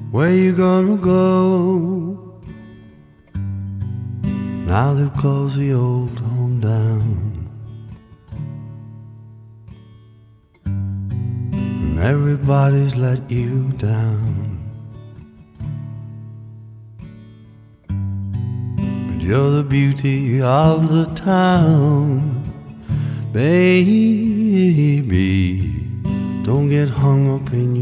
Where you gonna go? Now they've closed the old home down, and everybody's let you down. But you're the beauty of the town, baby. Don't get hung up in